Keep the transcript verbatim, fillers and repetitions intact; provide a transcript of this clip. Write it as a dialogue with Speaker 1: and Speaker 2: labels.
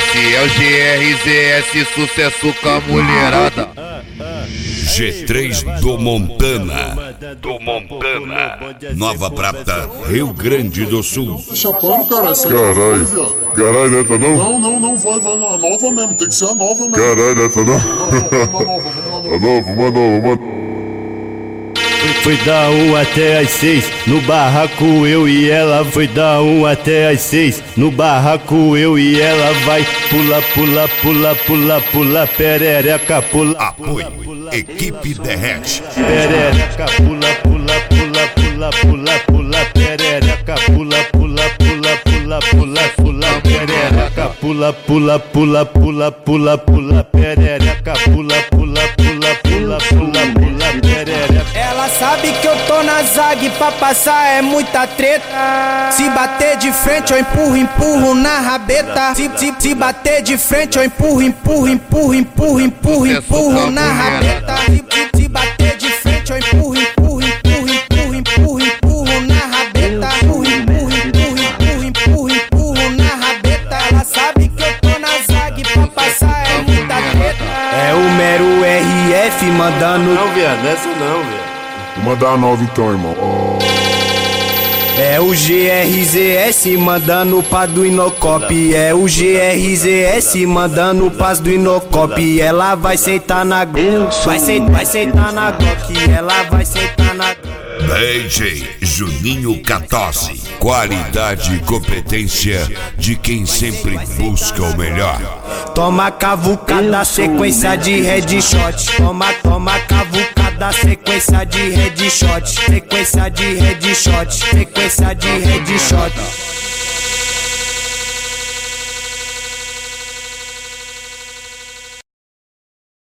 Speaker 1: Esse é o G R Z S, sucesso com a mulherada.
Speaker 2: G três do Montana, do Montana, Nova Prata, Rio Grande do Sul.
Speaker 3: Chapando, cara, essa
Speaker 4: Caralho, caralho, neta não?
Speaker 3: Não, não, não, vai, vai na nova mesmo, tem que ser a nova mesmo.
Speaker 4: Caralho, neta não?
Speaker 3: Uma nova, uma nova,
Speaker 4: A nova, uma nova, uma...
Speaker 5: Foi da um até as seis, no barraco eu e ela. Foi da um até as seis, no barraco eu e ela. Vai pula, pula, pula, pula, pula, perereca, pula.
Speaker 2: Apoio, Equipe Derrete.
Speaker 5: Perereca, pula, pula, pula, pula, pula, pula, perereca, pula, pula, pula, pula, pula, pula, perereca, pula, pula, pula, pula, pula, pula, perereca, pula, pula, pula, pula, pula, pula, perereca.
Speaker 6: Ela sabe que eu tô na zague, pra passar é muita treta. Se bater de frente eu empurro, empurro na rabeta. Se, se, se bater de frente eu empurro, empurro, empurro, empurro, empurro, empurro na rabeta. Se, se, se bater de frente eu empurro, empurro, empurro, empurro, empurro, empurro na rabeta. Empurro, empurro, empurro, empurro, empurro, empurro na rabeta. Ela sabe que eu tô na zague, pra passar é muita treta. É o mero R F mandando.
Speaker 5: Não, viado, essa não, viado.
Speaker 3: Vou mandar a nova então, irmão.
Speaker 6: É o G R Z S mandando pra do Inocop. É o G R Z S mandando pras do Inocop. Ela vai sentar na vai, se... vai sentar na Glock. Ela vai sentar na
Speaker 2: D J Juninho quatorze. Qualidade e competência de quem sempre busca o melhor.
Speaker 6: Toma cavucada, sequência de headshot. Toma, toma cavucada, sequência de headshot. Sequência de headshot, sequência de headshot.